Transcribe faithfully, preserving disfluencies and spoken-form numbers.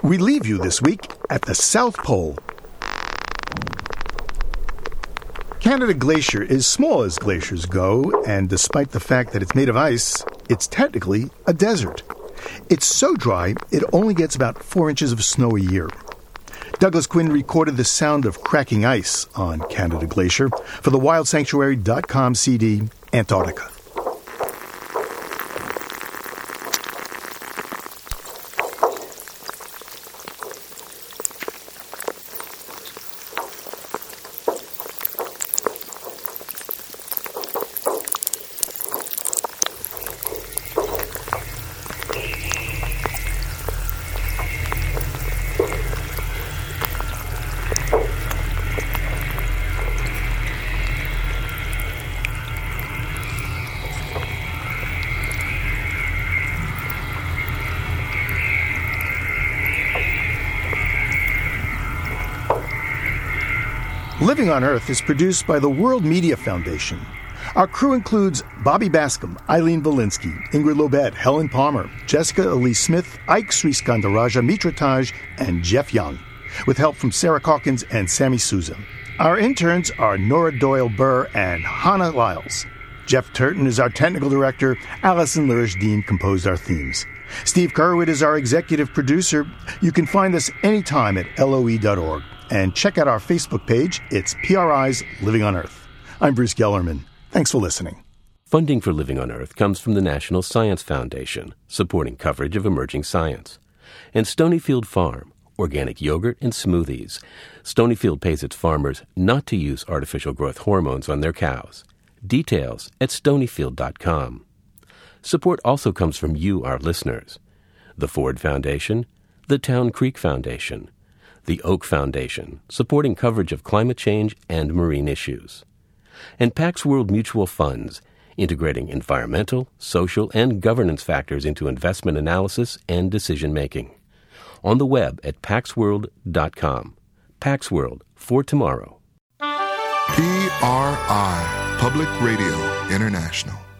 We leave you this week at the South Pole. Canada Glacier is small as glaciers go, and despite the fact that it's made of ice, it's technically a desert. It's so dry, it only gets about four inches of snow a year. Douglas Quinn recorded the sound of cracking ice on Canada Glacier for the wild sanctuary dot com C D, Antarctica. Living on Earth is produced by the World Media Foundation. Our crew includes Bobby Bascom, Eileen Valinsky, Ingrid Lobet, Helen Palmer, Jessica Elise Smith, Ike Sriskandaraja Mitrataj, and Jeff Young, with help from Sarah Calkins and Sammy Souza. Our interns are Nora Doyle-Burr and Hannah Lyles. Jeff Turton is our technical director. Allison Lirish-Dean composed our themes. Steve Curwood is our executive producer. You can find us anytime at L O E dot org. And check out our Facebook page. It's P R I's Living on Earth. I'm Bruce Gellerman. Thanks for listening. Funding for Living on Earth comes from the National Science Foundation, supporting coverage of emerging science. And Stonyfield Farm, organic yogurt and smoothies. Stonyfield pays its farmers not to use artificial growth hormones on their cows. Details at stonyfield dot com. Support also comes from you, our listeners. The Ford Foundation, the Town Creek Foundation, the Oak Foundation, supporting coverage of climate change and marine issues, and Pax World Mutual Funds, integrating environmental, social, and governance factors into investment analysis and decision-making. On the web at pax world dot com. Pax World, for tomorrow. P R I, Public Radio International.